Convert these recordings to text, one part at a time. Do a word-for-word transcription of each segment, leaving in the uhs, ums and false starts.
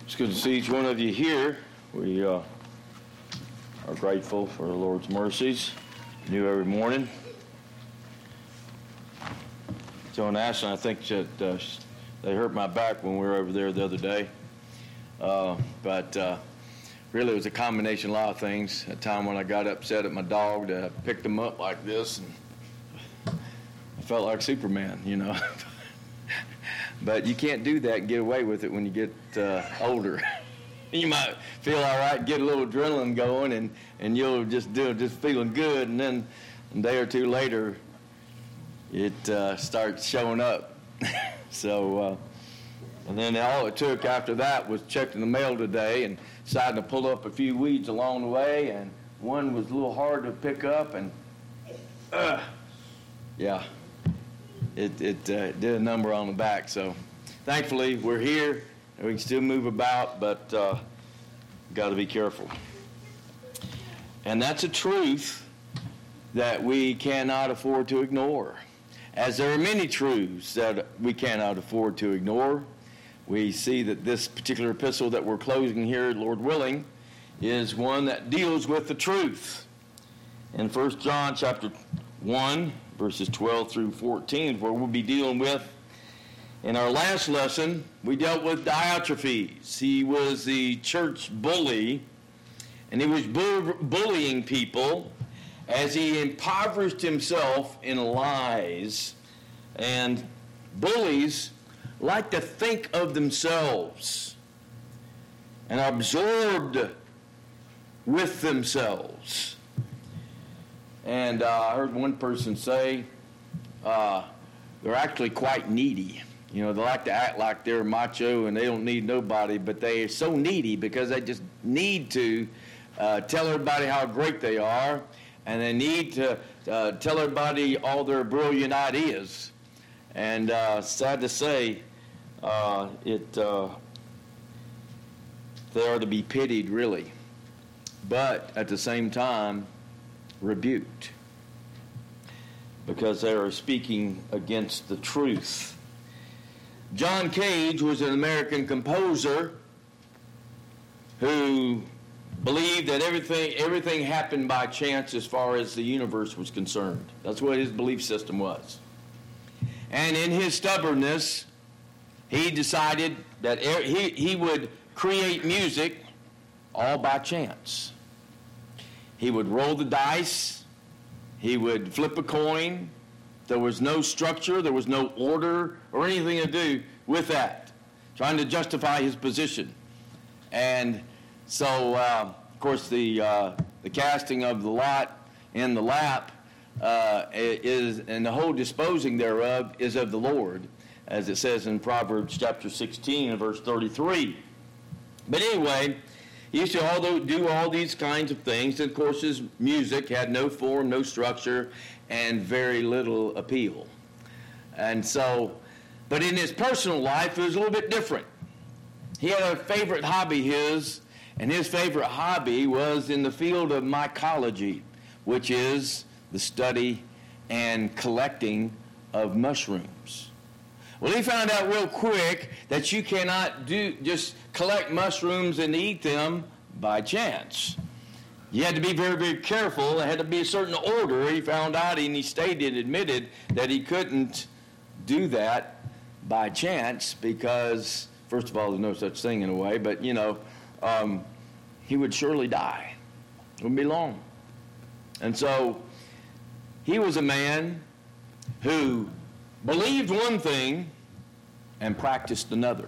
It's good to see each one of you here. We uh, are grateful for the Lord's mercies, new every morning. Joe and Ashton, I think that uh, they hurt my back when we were over there the other day. Uh, but uh, really it was a combination of a lot of things. A time when I got upset at my dog, that I picked him up like this, and I felt like Superman, you know. But you can't do that and get away with it when you get uh, older. You might feel all right, get a little adrenaline going, and, and you'll just do just feeling good, and then a day or two later, it uh, starts showing up. so, uh, and then all it took after that was checking the mail today and deciding to pull up a few weeds along the way, and one was a little hard to pick up, and uh, yeah. It, it uh, did a number on the back. So thankfully we're here and we can still move about, but uh, got to be careful. And that's a truth that we cannot afford to ignore. As there are many truths that we cannot afford to ignore, we see that this particular epistle that we're closing here, Lord willing, is one that deals with the truth. In First John chapter one, verses twelve through fourteen, where we'll be dealing with. In our last lesson, we dealt with Diotrephes. He was the church bully, and he was bull- bullying people as he impoverished himself in lies. And bullies like to think of themselves and are absorbed with themselves. And uh, I heard one person say uh, they're actually quite needy. You know, they like to act like they're macho and they don't need nobody, but they are so needy because they just need to uh, tell everybody how great they are, and they need to uh, tell everybody all their brilliant ideas. And uh, sad to say, uh, it uh, they are to be pitied, really. But at the same time, rebuked, because they are speaking against the truth. John Cage was an American composer who believed that everything everything happened by chance as far as the universe was concerned. That's what his belief system was. And in his stubbornness, he decided that he, he would create music all by chance. He would roll the dice. He would flip a coin. There was no structure. There was no order or anything to do with that, trying to justify his position. And so, uh, of course, the uh, the casting of the lot in the lap uh, is, and the whole disposing thereof is of the Lord, as it says in Proverbs chapter sixteen and verse thirty-three. But anyway, he used to all do all these kinds of things. And of course, his music had no form, no structure, and very little appeal. And so, but in his personal life, it was a little bit different. He had a favorite hobby, his, and his favorite hobby was in the field of mycology, which is the study and collecting of mushrooms. Well, he found out real quick that you cannot do just collect mushrooms and eat them by chance. You had to be very, very careful. There had to be a certain order. He found out, and he stated, admitted, that he couldn't do that by chance because, first of all, there's no such thing in a way, but, you know, um, he would surely die. It wouldn't be long. And so he was a man who believed one thing and practiced another.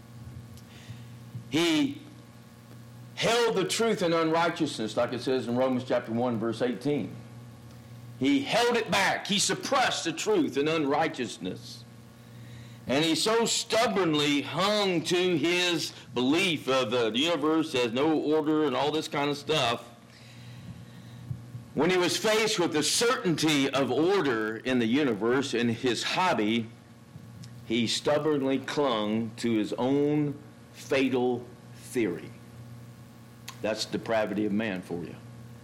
He held the truth in unrighteousness, like it says in Romans chapter one, verse eighteen. He held it back. He suppressed the truth in unrighteousness. And he so stubbornly hung to his belief of the universe has no order and all this kind of stuff. When he was faced with the certainty of order in the universe in his hobby, he stubbornly clung to his own fatal theory. That's depravity of man for you.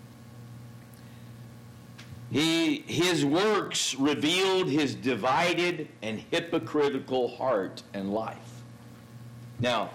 He, his works revealed his divided and hypocritical heart and life. Now,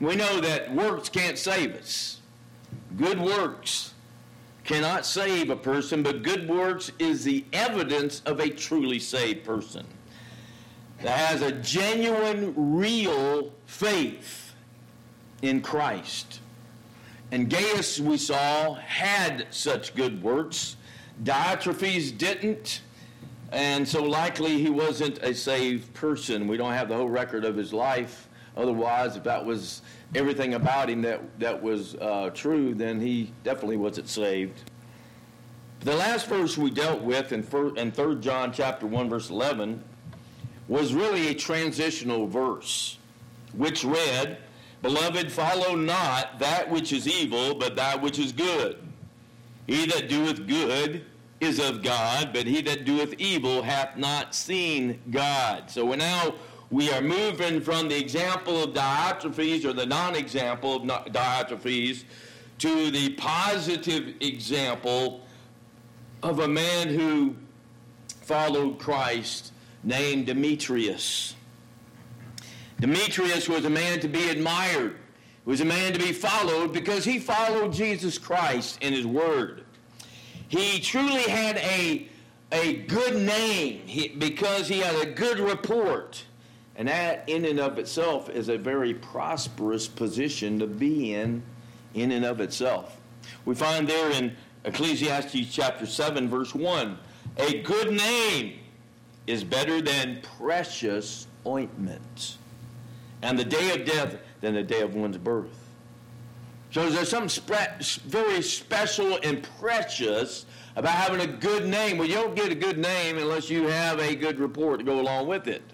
We know that works can't save us. Good works cannot save a person, but good works is the evidence of a truly saved person that has a genuine, real faith in Christ. And Gaius, we saw, had such good works. Diotrephes didn't, and so likely he wasn't a saved person. We don't have the whole record of his life. Otherwise, if that was everything about him that, that was uh, true, then he definitely wasn't saved. The last verse we dealt with in, first, in Third John chapter one, verse eleven, was really a transitional verse, which read, "Beloved, follow not that which is evil, but that which is good. He that doeth good is of God, but he that doeth evil hath not seen God." So we're now we are moving from the example of Diotrephes, or the non-example of Diotrephes, to the positive example of a man who followed Christ named Demetrius. Demetrius was a man to be admired. He was a man to be followed because he followed Jesus Christ in his word. He truly had a, a good name he, because he had a good report. And that in and of itself is a very prosperous position to be in, in and of itself. We find there in Ecclesiastes chapter seven, verse one, "A good name is better than precious ointment, and the day of death than the day of one's birth." So there's something spe- very special and precious about having a good name. Well, you don't get a good name unless you have a good report to go along with it.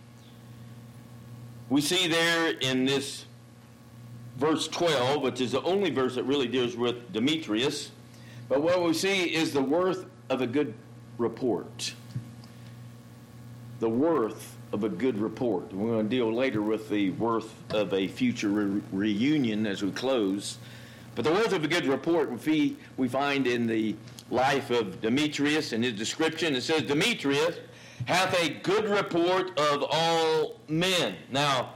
We see there in this verse twelve, which is the only verse that really deals with Demetrius, but what we see is the worth of a good report. The worth of a good report. We're going to deal later with the worth of a future re- reunion as we close. But the worth of a good report we, we find in the life of Demetrius and his description. It says, "Demetrius hath a good report of all men." Now,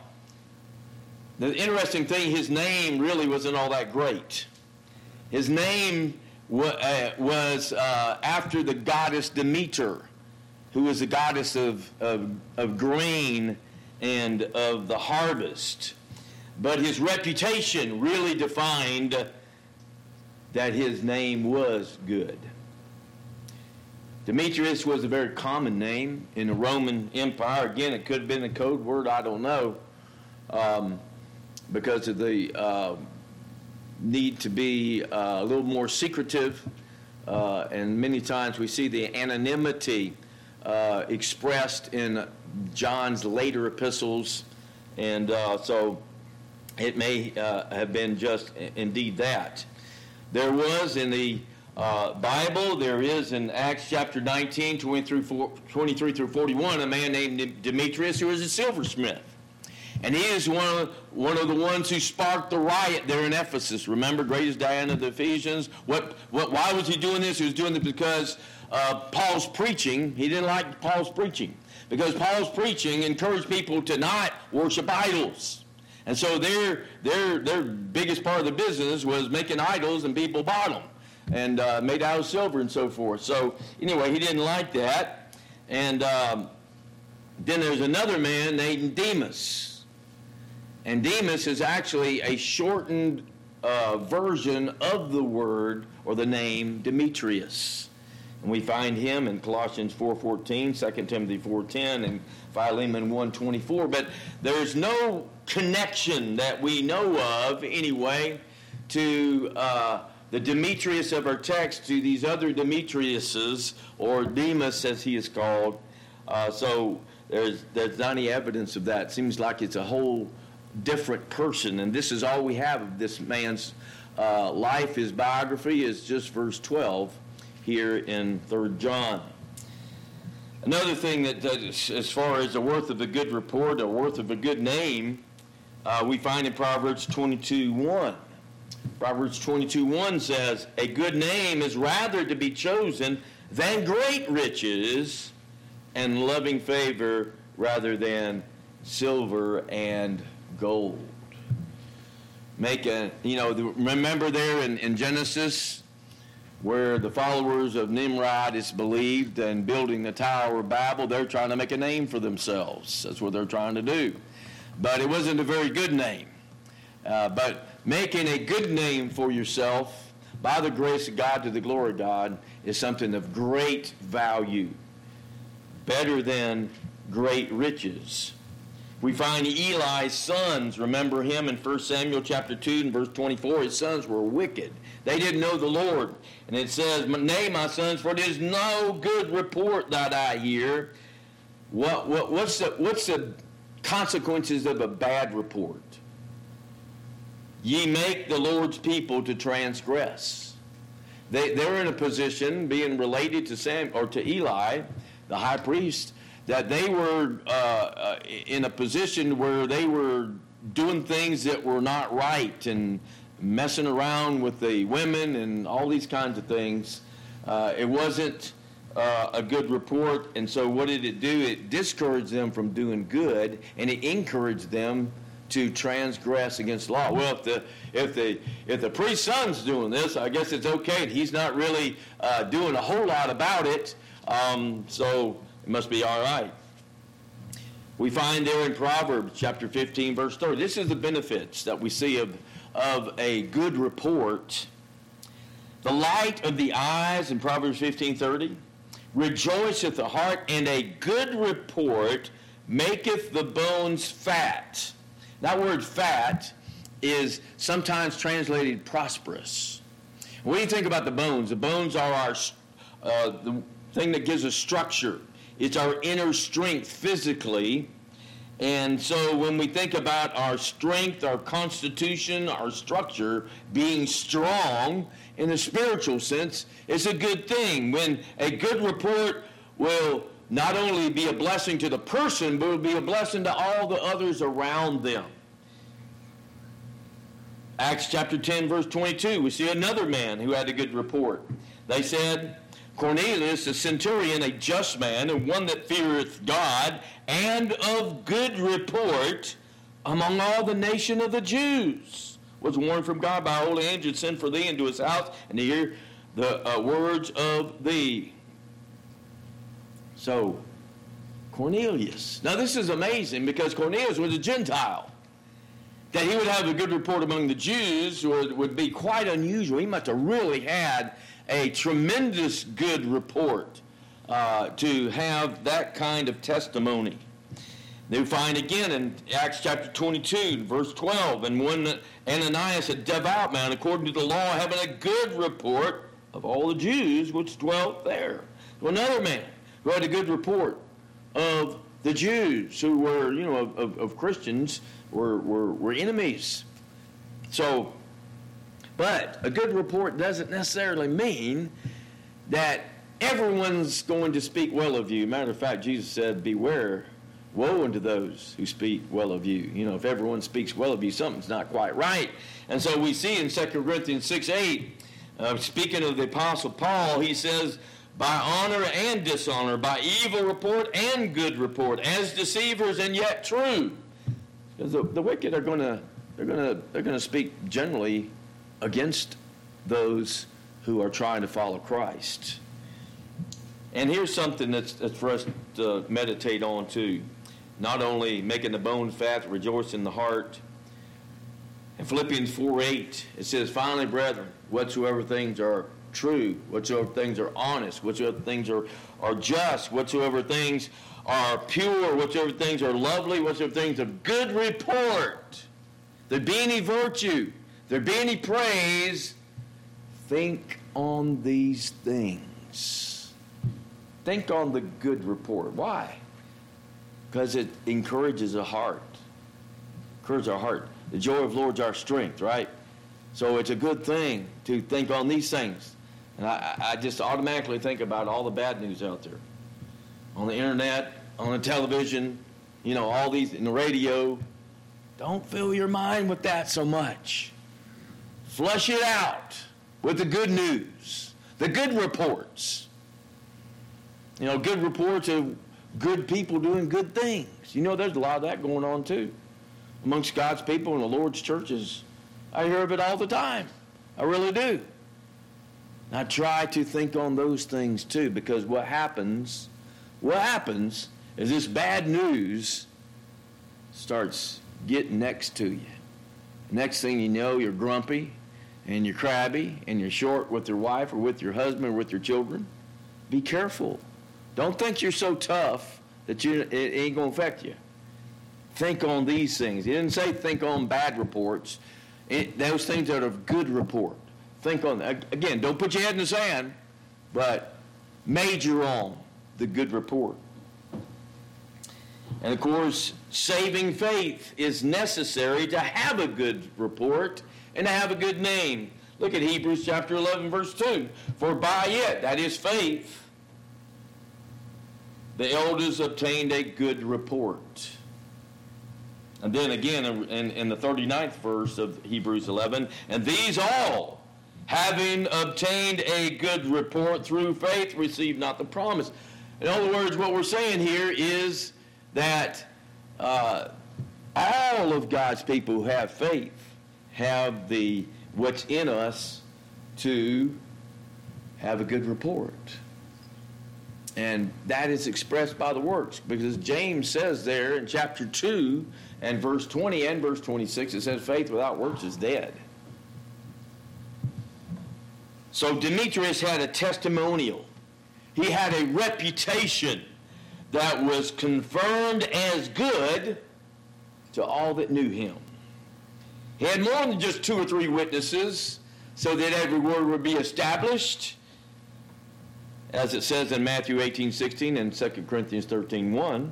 the interesting thing, his name really wasn't all that great. His name wa- uh, was uh, after the goddess Demeter, who was the goddess of, of, of grain and of the harvest. But his reputation really defined that his name was good. Demetrius was a very common name in the Roman Empire. Again, it could have been a code word, I don't know, um, because of the uh, need to be uh, a little more secretive. Uh, and many times we see the anonymity uh, expressed in John's later epistles. And uh, so it may uh, have been just indeed that. There was in the Uh, Bible, there is in Acts chapter nineteen, twenty-three through forty-one, a man named Demetrius who was a silversmith. And he is one of, one of the ones who sparked the riot there in Ephesus. Remember, greatest Diana of the Ephesians? What, what, why was he doing this? He was doing it because uh, Paul's preaching. He didn't like Paul's preaching. Because Paul's preaching encouraged people to not worship idols. And so their, their, their biggest part of the business was making idols, and people bought them. And uh, made out of silver and so forth. So anyway, he didn't like that. And um, then there's another man named Demas. And Demas is actually a shortened uh, version of the word or the name Demetrius. And we find him in Colossians four fourteen, Second Timothy four ten, and Philemon one twenty-four. But there's no connection that we know of anyway to Uh, the Demetrius of our text to these other Demetriuses, or Demas as he is called. Uh, so there's there's not any evidence of that. It seems like it's a whole different person. And this is all we have of this man's uh, life. His biography is just verse twelve here in Third John. Another thing that, that is, as far as the worth of a good report, the worth of a good name, uh, we find in Proverbs twenty-two one. Proverbs twenty-two one says, "A good name is rather to be chosen than great riches, and loving favor rather than silver and gold." make a, you know, the, remember there in, in Genesis where the followers of Nimrod is believed and building the Tower of Babel, they're trying to make a name for themselves. That's what they're trying to do. But it wasn't a very good name. Uh, but making a good name for yourself by the grace of God to the glory of God is something of great value, better than great riches. We find Eli's sons, remember him in First Samuel chapter two and verse twenty-four, his sons were wicked. They didn't know the Lord. And it says, nay, my sons, for it is no good report that I hear. What, what, what's, the, what's the consequences of a bad report? Ye make the Lord's people to transgress. They, they're in a position, being related to Sam or to Eli, the high priest, that they were uh, uh, in a position where they were doing things that were not right and messing around with the women and all these kinds of things. Uh, it wasn't uh, a good report, and so what did it do? It discouraged them from doing good, and it encouraged them to transgress against law. Well, if the if the if the priest's son's doing this, I guess it's okay. He's not really uh, doing a whole lot about it, um, so it must be all right. We find there in Proverbs chapter fifteen, verse thirty. This is the benefits that we see of of a good report. The light of the eyes in Proverbs fifteen thirty rejoiceth the heart, and a good report maketh the bones fat. That word fat is sometimes translated prosperous. When you think about the bones, the bones are our uh, the thing that gives us structure. It's our inner strength physically. And so when we think about our strength, our constitution, our structure being strong in the spiritual sense, it's a good thing. When a good report will not only be a blessing to the person, but it will be a blessing to all the others around them. Acts chapter ten, verse twenty-two, we see another man who had a good report. They said, Cornelius, a centurion, a just man, and one that feareth God, and of good report among all the nation of the Jews, was warned from God by a holy angel to send for thee into his house, and to hear the uh, words of thee. So, Cornelius. Now this is amazing, because Cornelius was a Gentile. That he would have a good report among the Jews would, would be quite unusual. He must have really had a tremendous good report uh, to have that kind of testimony. They find again in Acts chapter twenty-two, verse twelve, and when Ananias, a devout man, according to the law, having a good report of all the Jews which dwelt there. So another man who had a good report of the Jews who were, you know, of, of, of Christians were, were, were enemies. So, but a good report doesn't necessarily mean that everyone's going to speak well of you. Matter of fact, Jesus said, beware, woe unto those who speak well of you. You know, if everyone speaks well of you, something's not quite right. And so we see in Second Corinthians six eight, uh, speaking of the Apostle Paul, he says, by honor and dishonor, by evil report and good report, as deceivers and yet true. Because the, the wicked are going to they're going to they're going to speak generally against those who are trying to follow Christ. And here's something that's, that's for us to meditate on too. Not only making the bones fat, rejoice in the heart. In Philippians four eight, it says, finally, brethren, whatsoever things are true, whatsoever things are honest, whatsoever things are, are just, whatsoever things are pure, whatsoever things are lovely, whatsoever things of good report, there be any virtue, there be any praise, think on these things. Think on the good report. Why? Because it encourages the heart. Encourages our heart. The joy of the Lord is our strength, right? So it's a good thing to think on these things. And I, I just automatically think about all the bad news out there. On the internet, on the television, you know, all these, in the radio. Don't fill your mind with that so much. Flush it out with the good news, the good reports. You know, good reports of good people doing good things. You know, there's a lot of that going on too amongst God's people and the Lord's churches. I hear of it all the time. I really do. I try to think on those things too, because what happens, what happens is this bad news starts getting next to you. Next thing you know, you're grumpy and you're crabby and you're short with your wife or with your husband or with your children. Be careful. Don't think you're so tough that you, it ain't going to affect you. Think on these things. He didn't say think on bad reports. It, those things that are good report. Think on, again, don't put your head in the sand, but major on the good report. And of course, saving faith is necessary to have a good report and to have a good name. Look at Hebrews chapter eleven, verse two. For by it, that is faith, the elders obtained a good report. And then again in, in the thirty-ninth verse of Hebrews eleven, and these all, having obtained a good report through faith, received not the promise. In other words, what we're saying here is that uh, all of God's people who have faith have the what's in us to have a good report. And that is expressed by the works, because James says there in chapter two and verse twenty and verse twenty-six, it says faith without works is dead. So Demetrius had a testimonial. He had a reputation that was confirmed as good to all that knew him. He had more than just two or three witnesses so that every word would be established, as it says in Matthew eighteen sixteen and Second Corinthians thirteen one.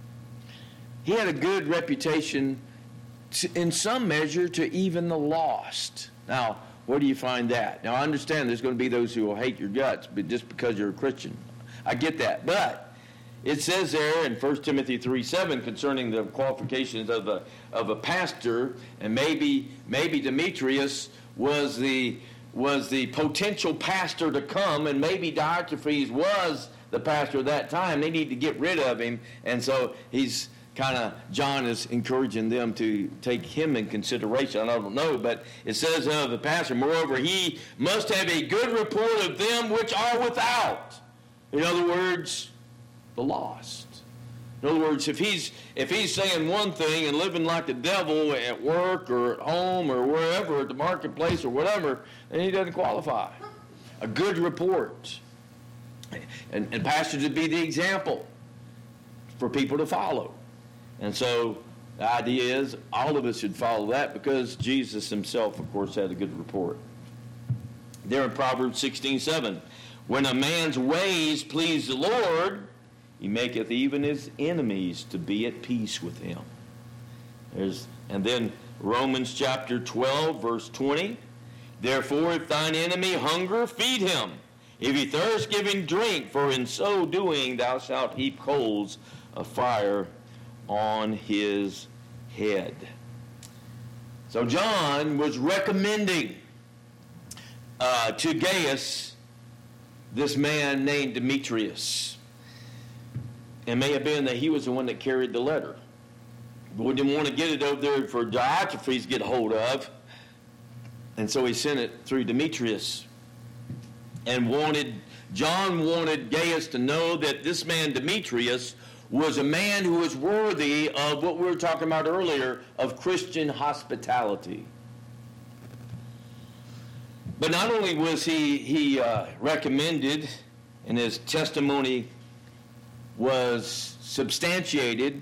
He had a good reputation to, in some measure, to even the lost. Now, where do you find that? Now, I understand there's going to be those who will hate your guts, but just because you're a Christian. I get that. But it says there in First Timothy three seven concerning the qualifications of a, of a pastor, and maybe maybe Demetrius was the was the potential pastor to come, and maybe Diotrephes was the pastor at that time. They need to get rid of him, and so he's kind of, John is encouraging them to take him in consideration. I don't know, but it says of the pastor, moreover, he must have a good report of them which are without. In other words, the lost. In other words, if he's if he's saying one thing and living like the devil at work or at home or wherever, at the marketplace or whatever, then he doesn't qualify. A good report. And, and pastors would be the example for people to follow. And so the idea is all of us should follow that, because Jesus himself, of course, had a good report. There in Proverbs sixteen seven, when a man's ways please the Lord, he maketh even his enemies to be at peace with him. There's, and then Romans chapter twelve, verse twenty, therefore if thine enemy hunger, feed him. If he thirst, give him drink, for in so doing thou shalt heap coals of fire on his head. So John was recommending uh, to Gaius this man named Demetrius. It may have been that he was the one that carried the letter, but we didn't want to get it over there for Diotrephes to get a hold of, and so he sent it through Demetrius, and wanted John wanted Gaius to know that this man Demetrius was a man who was worthy of what we were talking about earlier, of Christian hospitality. But not only was he, he uh, recommended, and his testimony was substantiated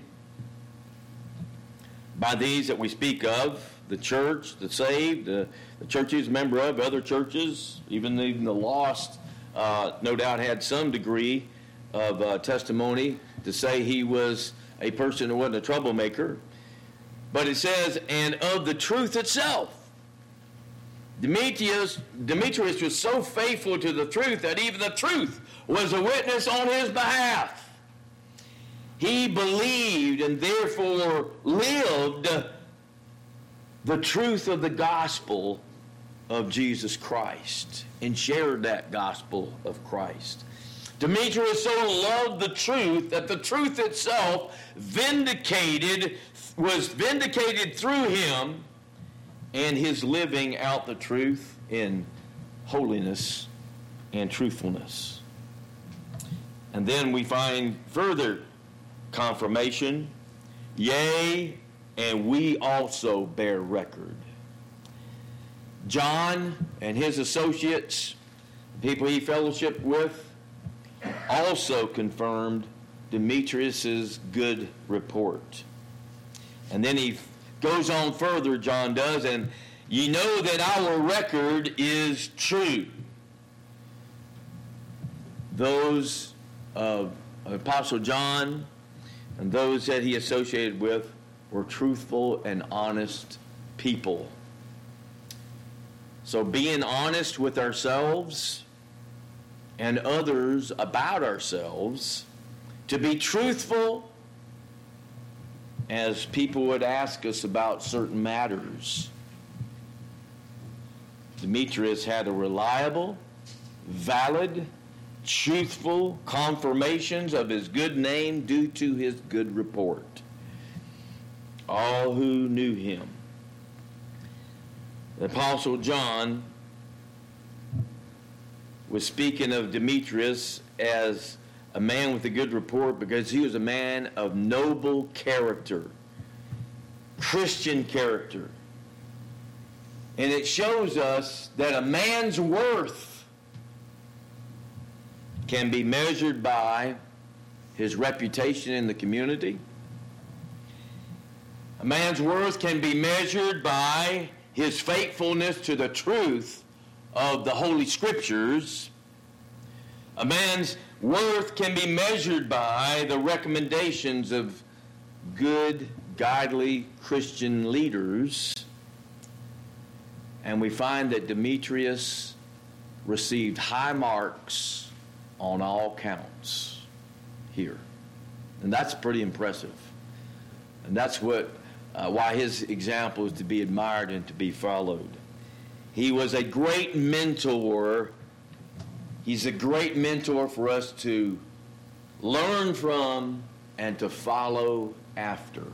by these that we speak of, the church, the saved, the, the church he's a member of, other churches, even, even the lost, uh, no doubt had some degree of uh, testimony to say he was a person who wasn't a troublemaker. But it says, and of the truth itself. Demetrius, Demetrius was so faithful to the truth that even the truth was a witness on his behalf. He believed and therefore lived the truth of the gospel of Jesus Christ and shared that gospel of Christ. Demetrius so loved the truth that the truth itself vindicated, was vindicated through him, and his living out the truth in holiness and truthfulness. And then we find further confirmation, yea, and we also bear record. John and his associates, people he fellowshiped with, also confirmed Demetrius's good report. And then he goes on further, John does, and ye know that our record is true. Those of Apostle John and those that he associated with were truthful and honest people. So being honest with ourselves and others about ourselves, to be truthful as people would ask us about certain matters. Demetrius had a reliable, valid, truthful confirmations of his good name due to his good report. All who knew him. The Apostle John was speaking of Demetrius as a man with a good report because he was a man of noble character, Christian character. And it shows us that a man's worth can be measured by his reputation in the community. A man's worth can be measured by his faithfulness to the truth of the Holy Scriptures. A man's worth can be measured by the recommendations of good, godly Christian leaders. And we find that Demetrius received high marks on all counts here. And that's pretty impressive. And that's what uh, why his example is to be admired and to be followed. He was a great mentor. He's a great mentor for us to learn from and to follow after.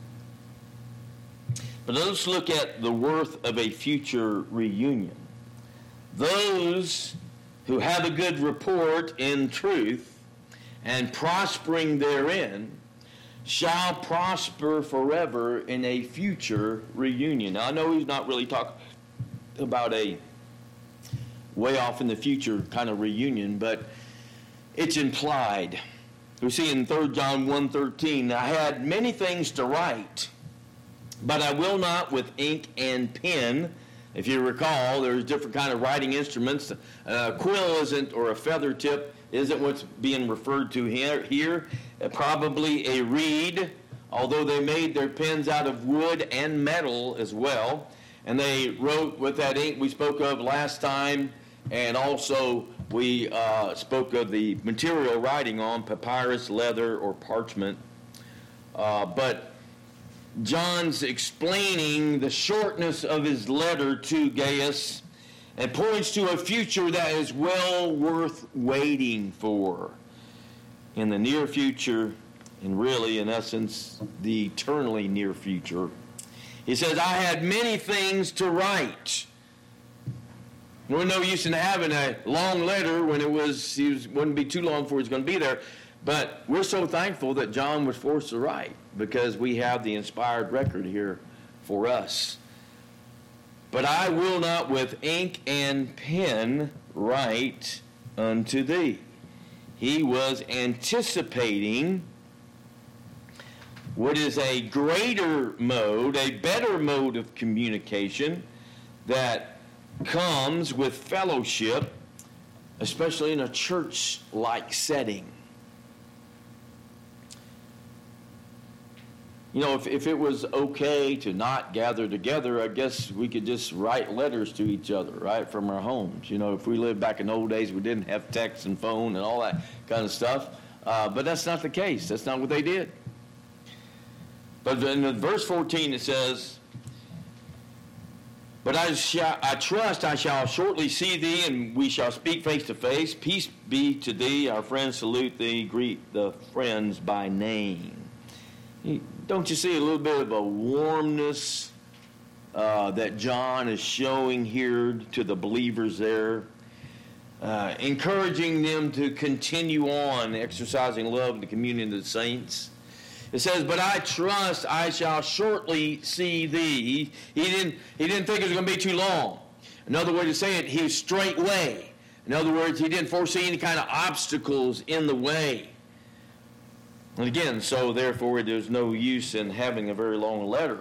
But let's look at the worth of a future reunion. Those who have a good report in truth and prospering therein shall prosper forever in a future reunion. Now, I know he's not really talking about a way off in the future kind of reunion, but it's implied. We see in Third John one thirteen, I had many things to write, but I will not with ink and pen. If you recall, there's different kind of writing instruments. A quill isn't, or a feather tip isn't what's being referred to here. here. Uh, probably a reed, although they made their pens out of wood and metal as well. And they wrote with that ink we spoke of last time, and also we uh, spoke of the material writing on papyrus, leather, or parchment. Uh, but John's explaining the shortness of his letter to Gaius and points to a future that is well worth waiting for in the near future, and really, in essence, the eternally near future. He says, I had many things to write. There was no use in having a long letter when it was, it was, wouldn't be too long before it's going to be there. But we're so thankful that John was forced to write because we have the inspired record here for us. But I will not with ink and pen write unto thee. He was anticipating what is a greater mode, a better mode of communication that comes with fellowship, especially in a church-like setting. You know, if, if it was okay to not gather together, I guess we could just write letters to each other, right, from our homes. You know, if we lived back in the old days, we didn't have text and phone and all that kind of stuff. Uh, but that's not the case. That's not what they did. But in verse fourteen it says, But I, shall, I trust I shall shortly see thee, and we shall speak face to face. Peace be to thee. Our friends salute thee. Greet the friends by name. Don't you see a little bit of a warmness uh, that John is showing here to the believers there, uh, encouraging them to continue on exercising love in the communion of the saints. It says, "But I trust I shall shortly see thee." He didn't, he didn't think it was going to be too long. Another way to say it, he was straightway. In other words, he didn't foresee any kind of obstacles in the way. And again, so therefore there's no use in having a very long letter.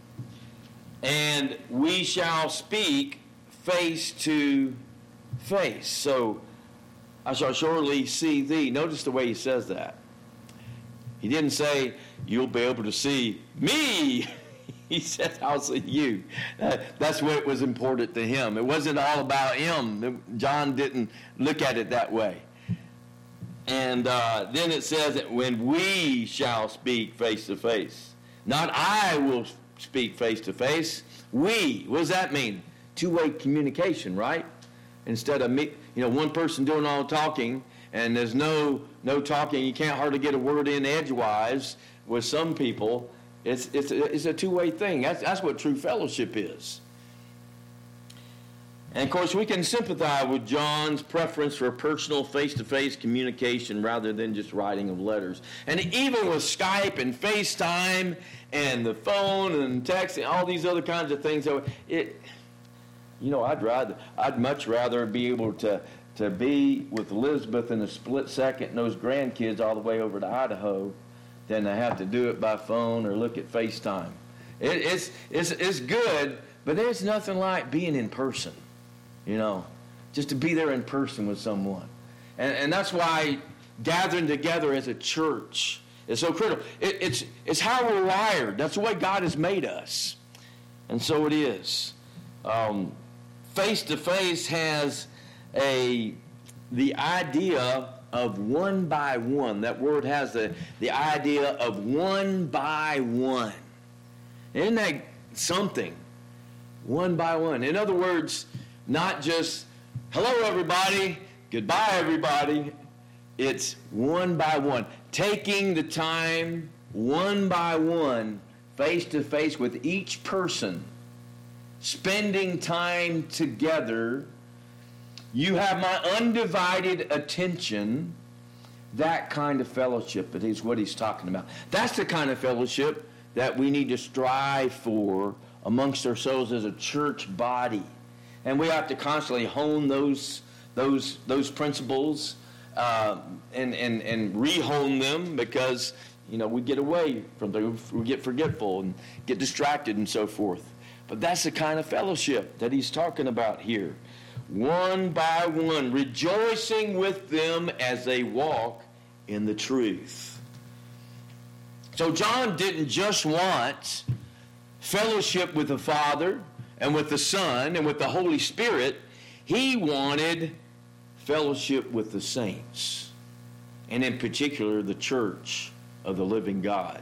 "And we shall speak face to face." So, I shall shortly see thee. Notice the way he says that. He didn't say, "You'll be able to see me." He said, "I'll see you." That's what was important to him. It wasn't all about him. John didn't look at it that way. And uh, then it says that when we shall speak face to face. Not I will speak face to face. We. What does that mean? Two-way communication, right? Instead of me, you know, one person doing all the talking, and there's no no talking. You can't hardly get a word in edgewise. With some people, it's it's it's a two-way thing. That's that's what true fellowship is. And of course, we can sympathize with John's preference for personal face-to-face communication rather than just writing of letters. And even with Skype and FaceTime and the phone and texting, all these other kinds of things, it, you know, I'd rather, I'd much rather be able to to be with Elizabeth in a split second and those grandkids all the way over to Idaho than to have to do it by phone or look at FaceTime. It, it's it's it's good, but there's nothing like being in person. You know, just to be there in person with someone. And, and that's why gathering together as a church is so critical. It, it's, it's how we're wired. That's the way God has made us. And so it is. Um, face-to-face has a the idea of one by one. That word has the, the idea of one by one. Isn't that something? One by one. In other words, not just, hello everybody, goodbye everybody. It's one by one. Taking the time one by one, face to face with each person. Spending time together. You have my undivided attention. That kind of fellowship is what he's talking about. That's the kind of fellowship that we need to strive for amongst ourselves as a church body. And we have to constantly hone those those those principles uh, and and and re-hone them because you know we get away from them, we get forgetful and get distracted and so forth. But that's the kind of fellowship that he's talking about here, one by one, rejoicing with them as they walk in the truth. So John didn't just want fellowship with the Father and with the Son, and with the Holy Spirit. He wanted fellowship with the saints, and in particular, the church of the living God.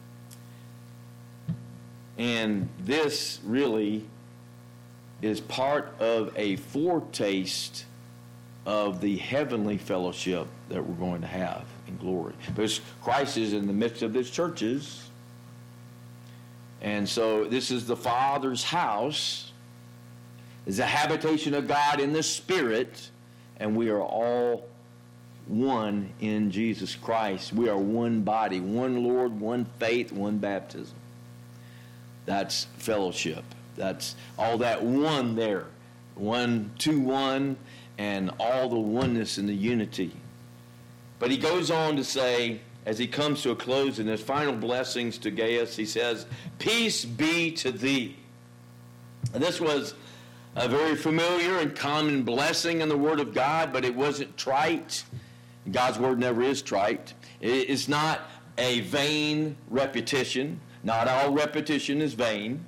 And this really is part of a foretaste of the heavenly fellowship that we're going to have in glory. Because Christ is in the midst of his churches. And so this is the Father's house. It's a habitation of God in the Spirit. And we are all one in Jesus Christ. We are one body, one Lord, one faith, one baptism. That's fellowship. That's all that one there. One to one and all the oneness and the unity. But he goes on to say, as he comes to a close in his final blessings to Gaius, he says, "Peace be to thee." And this was a very familiar and common blessing in the Word of God, but it wasn't trite. God's Word never is trite. It's not a vain repetition. Not all repetition is vain.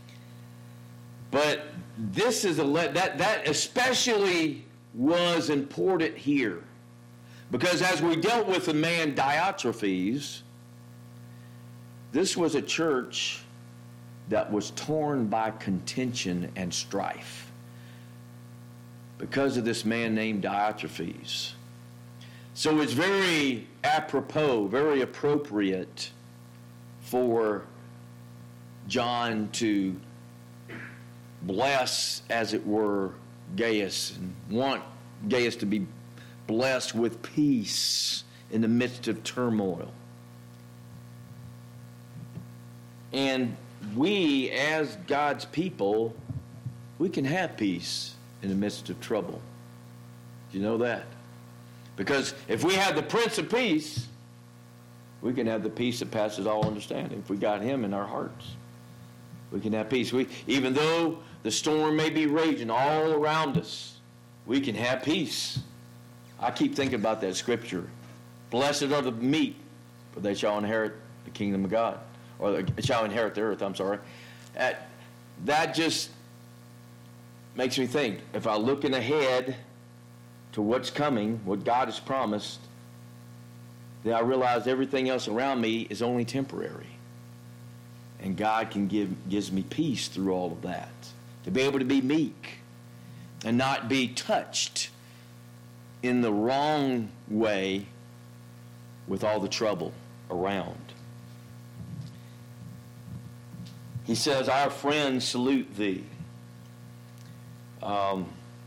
But this is a le- that that especially was important here. Because as we dealt with the man Diotrephes, this was a church that was torn by contention and strife because of this man named Diotrephes. So it's very apropos, very appropriate for John to bless, as it were, Gaius, and want Gaius to be blessed with peace in the midst of turmoil. And we, as God's people, we can have peace in the midst of trouble. Do you know that? Because if we have the Prince of Peace, we can have the peace that passes all understanding. If we got him in our hearts, we can have peace. We, even though the storm may be raging all around us, we can have peace. I keep thinking about that scripture. Blessed are the meek, for they shall inherit the kingdom of God. Or they shall inherit the earth, I'm sorry. That, that just makes me think, if I'm looking ahead to what's coming, what God has promised, then I realize everything else around me is only temporary. And God can give gives me peace through all of that. To be able to be meek and not be touched in the wrong way with all the trouble around. He says, our friends salute thee. Um,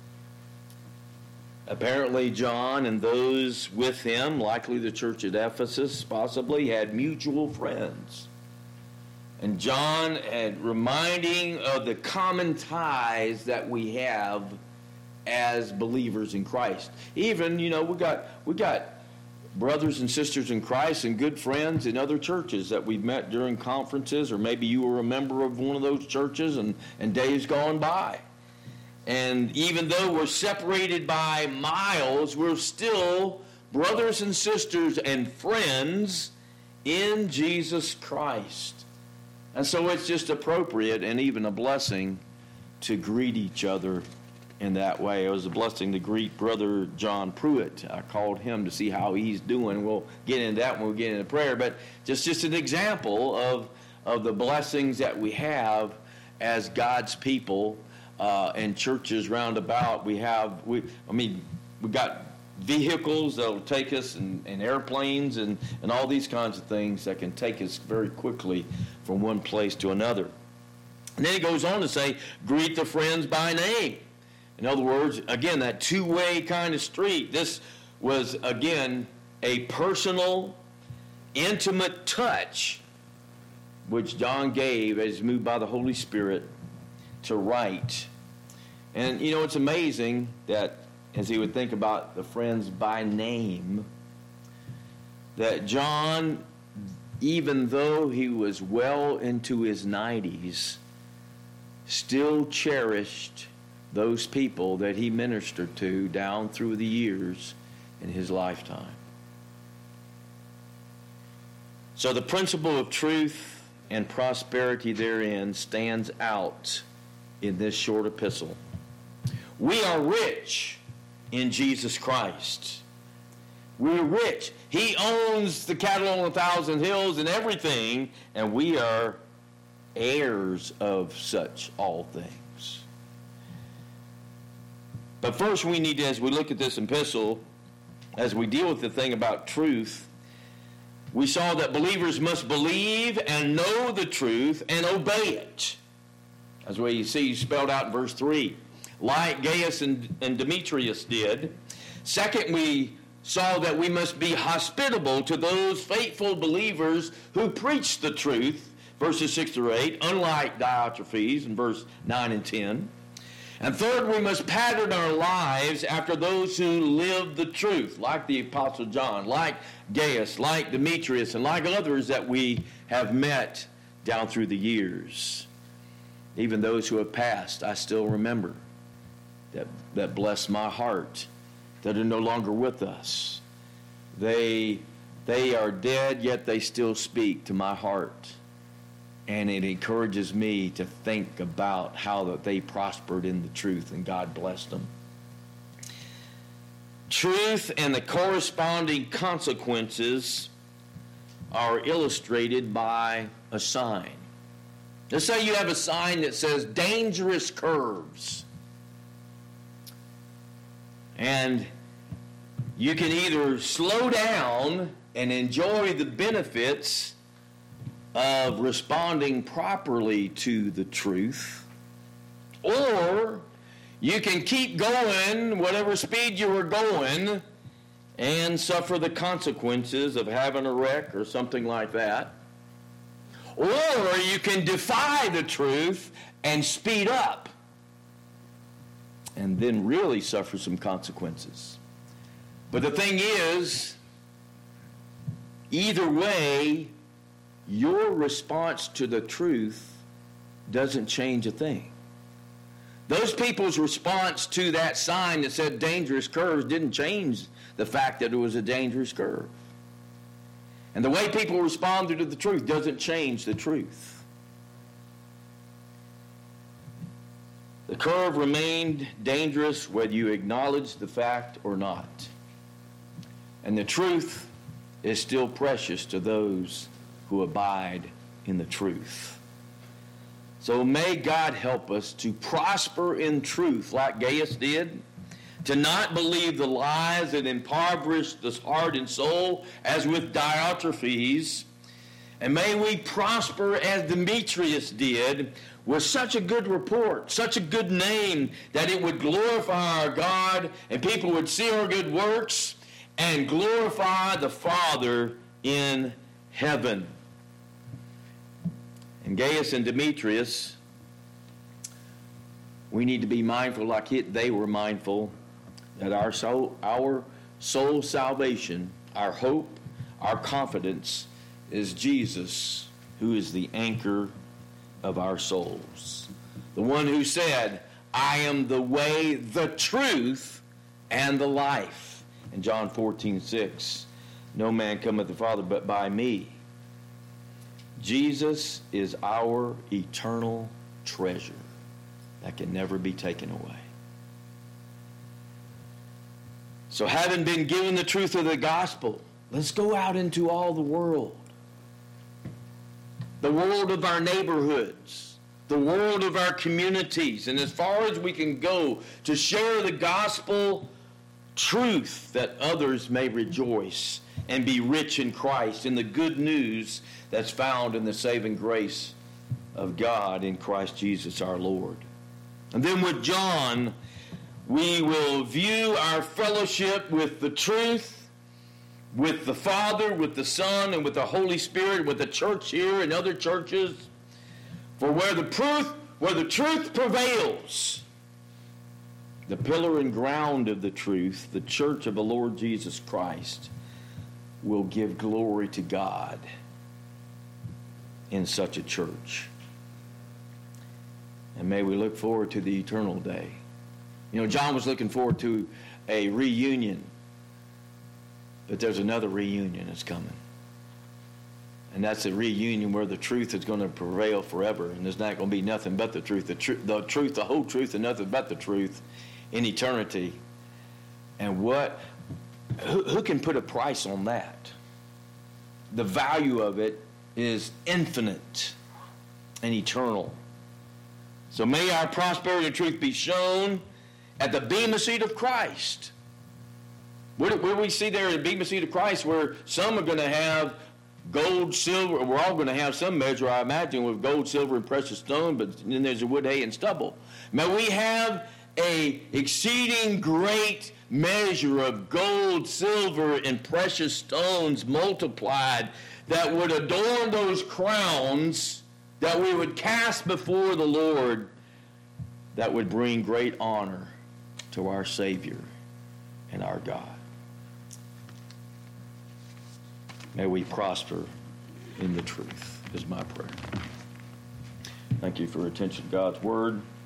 apparently John and those with him, likely the church at Ephesus possibly, had mutual friends. And John had reminding of the common ties that we have as believers in Christ. Even, you know, we got we got brothers and sisters in Christ and good friends in other churches that we've met during conferences, or maybe you were a member of one of those churches and, and days gone by. And even though we're separated by miles, we're still brothers and sisters and friends in Jesus Christ. And so it's just appropriate and even a blessing to greet each other in that way. It was a blessing to greet Brother John Pruitt. I called him to see how he's doing. We'll get into that when we get into prayer. But just, just an example of, of the blessings that we have as God's people uh, and churches round about. We have, we, I mean, we got vehicles that will take us, and, and airplanes and, and all these kinds of things that can take us very quickly from one place to another. And then he goes on to say, greet the friends by name. In other words, again, that two-way kind of street. This was, again, a personal, intimate touch which John gave as moved by the Holy Spirit to write. And, you know, it's amazing that as he would think about the friends by name, that John, even though he was well into his nineties, still cherished those people that he ministered to down through the years in his lifetime. So the principle of truth and prosperity therein stands out in this short epistle. We are rich in Jesus Christ. We're rich. He owns the cattle on a thousand hills and everything, and we are heirs of such all things. But first we need to, as we look at this epistle, as we deal with the thing about truth, we saw that believers must believe and know the truth and obey it. That's what you see spelled out in verse three. Like Gaius and, and Demetrius did. Second, we saw that we must be hospitable to those faithful believers who preach the truth, verses six through eight, unlike Diotrephes in verse nine and ten. And third, we must pattern our lives after those who live the truth, like the Apostle John, like Gaius, like Demetrius, and like others that we have met down through the years. Even those who have passed, I still remember, that, that bless my heart, that are no longer with us. They, they are dead, yet they still speak to my heart. And it encourages me to think about how that they prospered in the truth and God blessed them. Truth and the corresponding consequences are illustrated by a sign. Let's say you have a sign that says dangerous curves. And you can either slow down and enjoy the benefits of responding properly to the truth, Or you can keep going whatever speed you were going and suffer the consequences of having a wreck or something like that. Or you can defy the truth and speed up and then really suffer some consequences. But the thing is, either way, your response to the truth doesn't change a thing. Those people's response to that sign that said dangerous curves didn't change the fact that it was a dangerous curve. And the way people responded to the truth doesn't change the truth. The curve remained dangerous whether you acknowledge the fact or not. And the truth is still precious to those who abide in the truth. So may God help us to prosper in truth like Gaius did, to not believe the lies that impoverish the heart and soul as with Diotrephes. And may we prosper as Demetrius did, with such a good report, such a good name, that it would glorify our God and people would see our good works and glorify the Father in heaven. And Gaius and Demetrius, we need to be mindful like they were mindful that our soul, our soul salvation, our hope, our confidence is Jesus, who is the anchor of our souls. The one who said, I am the way, the truth, and the life. In John fourteen six, no man cometh to the Father but by me. Jesus is our eternal treasure that can never be taken away. So having been given the truth of the gospel, let's go out into all the world. The world of our neighborhoods, the world of our communities, and as far as we can go to share the gospel truth that others may rejoice and be rich in Christ, in the good news that's found in the saving grace of God in Christ Jesus our Lord. And then with John, we will view our fellowship with the truth, with the Father, with the Son, and with the Holy Spirit, with the church here and other churches. For where the truth, where the truth prevails, the pillar and ground of the truth, the church of the Lord Jesus Christ, will give glory to God in such a church. And may we look forward to the eternal day. You know, John was looking forward to a reunion, but there's another reunion that's coming. And that's a reunion where the truth is going to prevail forever, and there's not going to be nothing but the truth, the, tr- the truth, the whole truth, and nothing but the truth in eternity. And what, who, who can put a price on that? The value of it is infinite and eternal. So may our prosperity and truth be shown at the bema seat of Christ. What do we see there at the bema seat of Christ, where some are going to have gold, silver, we're all going to have some measure, I imagine, with gold, silver, and precious stone, but then there's the wood, hay, and stubble. May we have a exceeding great measure of gold, silver, and precious stones multiplied that would adorn those crowns that we would cast before the Lord, that would bring great honor to our Savior and our God. May we prosper in the truth, is my prayer. Thank you for your attention to God's Word.